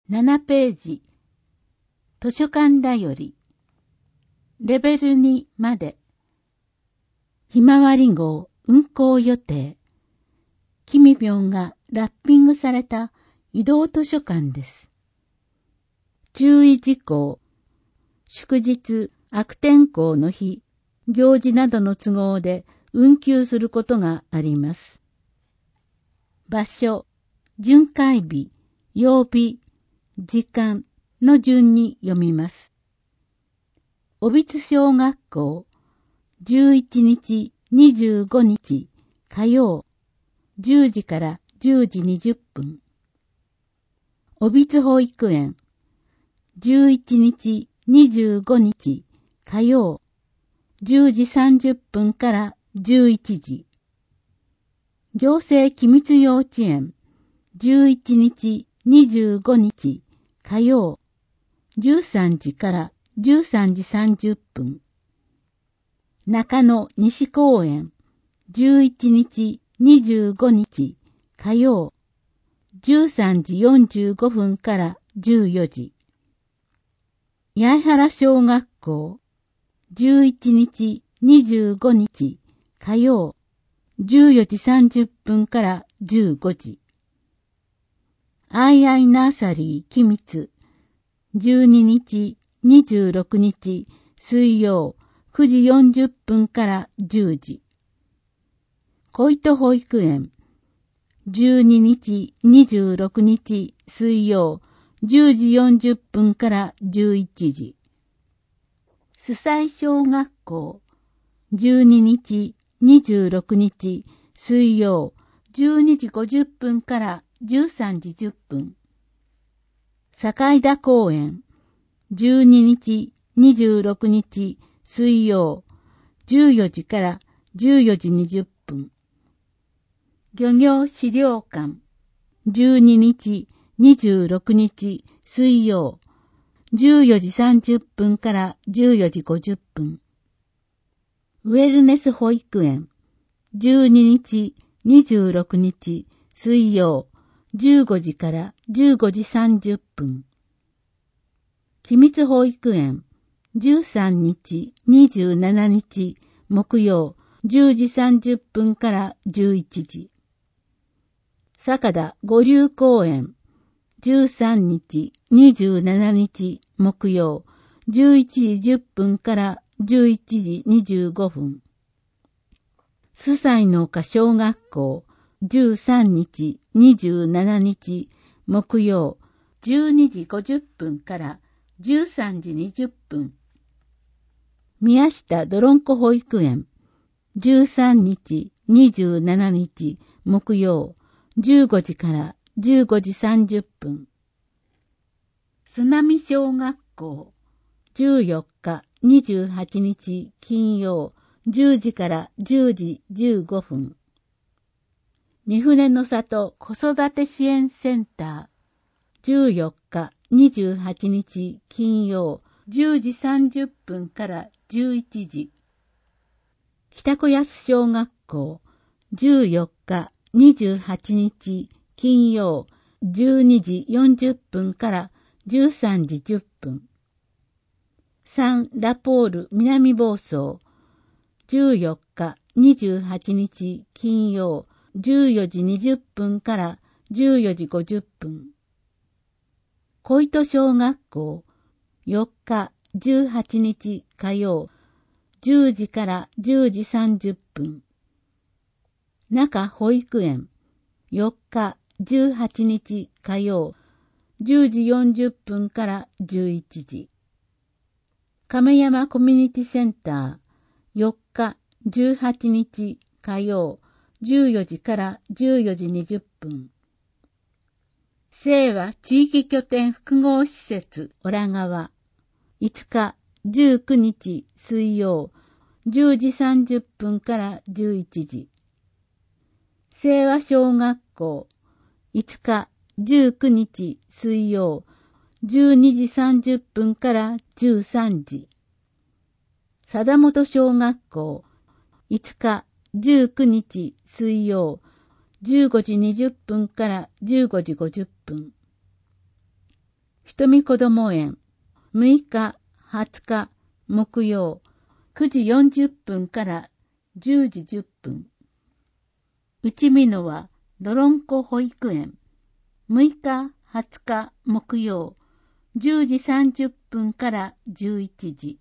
7ページ。図書館だより。レベル2まで。ひまわり号運行予定。キミピョンがラッピングされた移動図書館です。注意事項。祝日、悪天候の日、行事などの都合で運休することがあります。場所、巡回日、曜日、時間の順に読みます。小櫃小学校、11日、25日、火曜、10時から10時20分。小櫃保育園、11日、25日、火曜、10時30分から11時。行政機密幼稚園、11日、25日、火曜、13時から13時30分。中野西公園、11日、25日、火曜、13時45分から14時。八重原小学校、11日、25日、火曜、14時30分から15時。アイアイナーサリー機密、12日、26日、水曜、9時40分から10時。小糸保育園、12日、26日、水曜、10時40分から11時。須西小学校、12日、26日、水曜、12時50分から13時10分。坂田公園、12日、26日、水曜、14時から14時20分。漁業資料館、12日、26日、水曜、14時30分から14時50分。ウェルネス保育園、12日、26日、水曜、15時から15時30分。機密保育園、13日、27日、木曜、10時30分から11時。坂田五流公園、13日、27日、木曜、11時10分から11時25分。須西の丘小学校、13日、27日、木曜、12時50分から13時20分。宮下どろんこ保育園、13日、27日、木曜、15時から15時30分。津波小学校、14日、28日、金曜、10時から10時15分。三船の里子育て支援センター、14日、28日、金曜、10時30分から11時。北小安小学校、14日、28日、金曜、12時40分から13時10分。サンラポール南房総、14日、28日、金曜、14時20分から14時50分。小糸小学校、4日、18日火曜、10時から10時30分。中保育園、4日、18日火曜、10時40分から11時。亀山コミュニティセンター、4日、18日火曜、14時から14時20分。清和地域拠点複合施設オラ川、5日、19日水曜、10時30分から11時。清和小学校、5日、19日水曜、12時30分から13時。貞本小学校、5日、19日水曜、15時20分から15時50分。 瞳子ども園、6日、20日、木曜、9時40分から10時10分。内美濃はどろんこ保育園、6日、20日、木曜、10時30分から11時。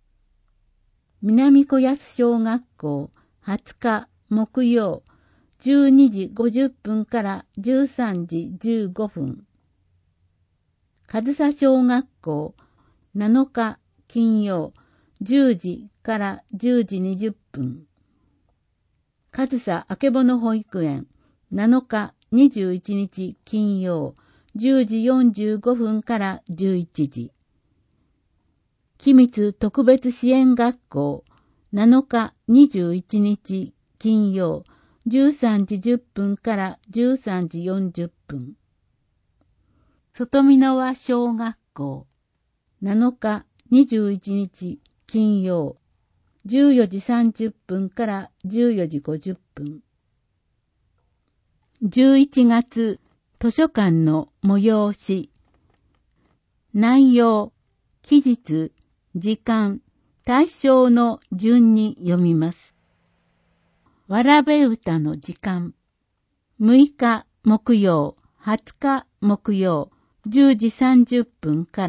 南小安小学校、20日、木曜、12時50分から13時15分。上総小学校、7日、金曜、10時から10時20分。上総あけぼの保育園、7日、21日、金曜、10時45分から11時。君津特別支援学校、7日、21日、金曜、13時10分から13時40分。外見川小学校、7日、21日、金曜、14時30分から14時50分。11月、図書館の催し。内容、期日、時間、対象の順に読みます。わらべ歌の時間。6日木曜、20日木曜、10時30分から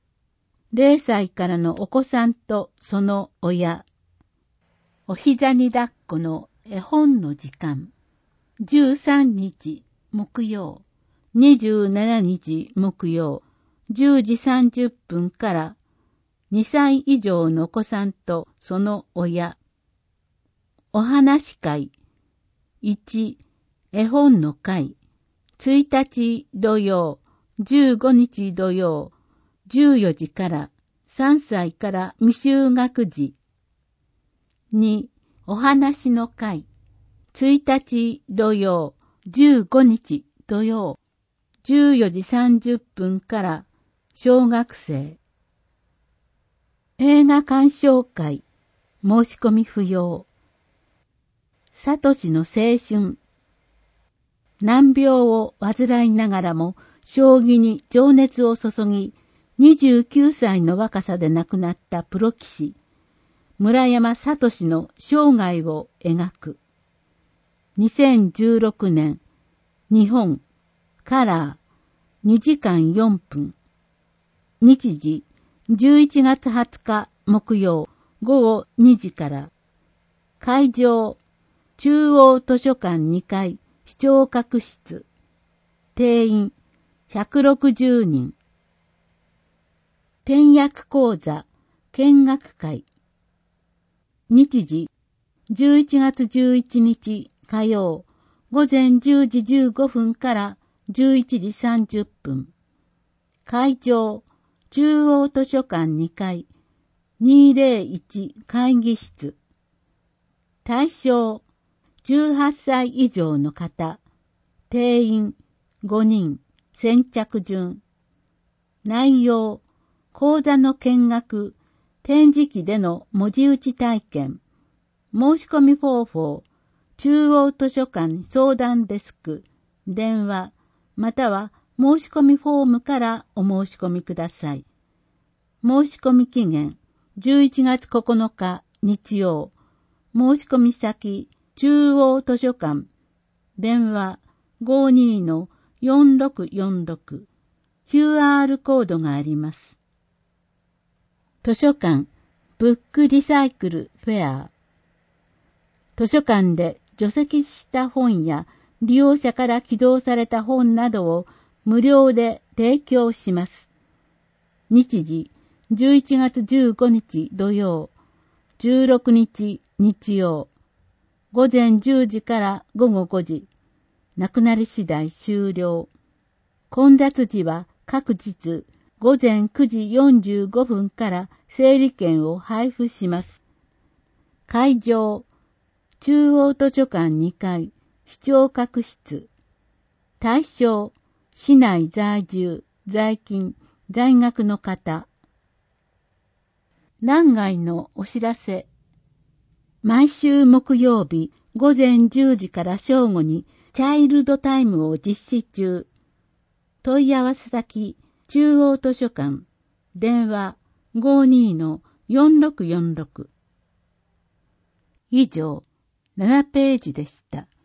、0歳からのお子さんとその親。お膝に抱っこの絵本の時間。13日木曜、27日木曜、10時30分から、2歳以上のお子さんとその親。お話会。1、絵本の会。1日土曜、15日土曜、14時から3歳から未就学児。2、お話の会。1日土曜、15日土曜、14時30分から小学生。映画鑑賞会。申し込み不要。サトシの青春。難病を患いながらも将棋に情熱を注ぎ、29歳の若さで亡くなったプロ棋士、村山聡の生涯を描く。2016年、日本、カラー、2時間4分。日時、11月20日木曜午後2時から。会場、中央図書館2階視聴覚室。定員160人。点訳講座見学会。日時、11月11日火曜午前10時15分から11時30分。会場、中央図書館2階201会議室。対象、18歳以上の方。定員5人。先着順。内容、講座の見学、展示機での文字打ち体験。申し込み方法、中央図書館相談デスク、電話、または申し込みフォームからお申し込みください。申し込み期限、11月9日日曜。申し込み先、中央図書館。電話、52-4646。QR コードがあります。図書館、ブックリサイクルフェア。図書館で除籍した本や利用者から寄贈された本などを無料で提供します。日時、11月15日土曜、16日日曜、午前10時から午後5時、なくなり次第終了。混雑時は各日午前9時45分から整理券を配布します。会場、中央図書館2階視聴覚室。対象、市内在住、在勤、在学の方。欄外のお知らせ。毎週木曜日午前10時から正午にチャイルドタイムを実施中。問い合わせ先中央図書館、電話 52-4646。以上、7ページでした。